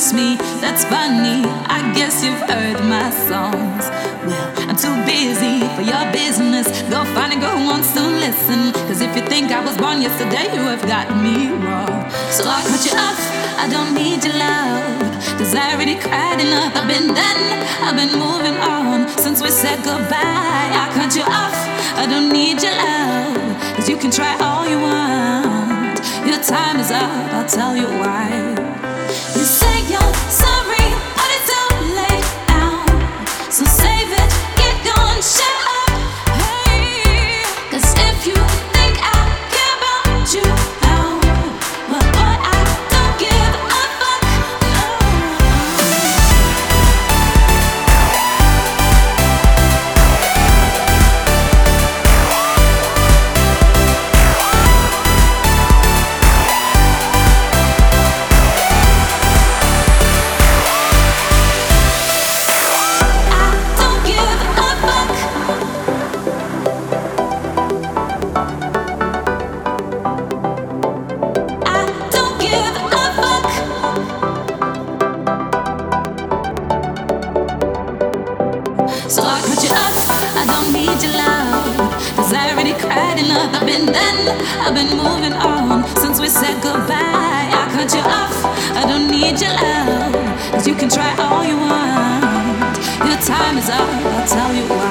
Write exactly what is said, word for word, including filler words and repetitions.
just me, that's funny. I guess you've heard my songs. Well, I'm too busy for your business. Go find a girl who wants to listen. Cause if you think I was born yesterday, you have got me wrong. So I cut you off, I don't need your love. Cause I already cried enough. I've been done, I've been moving on since we said goodbye. I cut you off, I don't need your love. Cause you can try all you want. Your time is up, I'll tell you why. You say you're sorry, but it's too late now. So save it, get gone, shut up. Hey, cause if you think I care about you now, well boy, I don't give a fuck, no. So I cut you off, I don't need your love. Cause I already cried enough. I've been done, I've been moving on since we said goodbye. I cut you off, I don't need your love. Cause you can try all you want. Your time is up, I'll tell you why.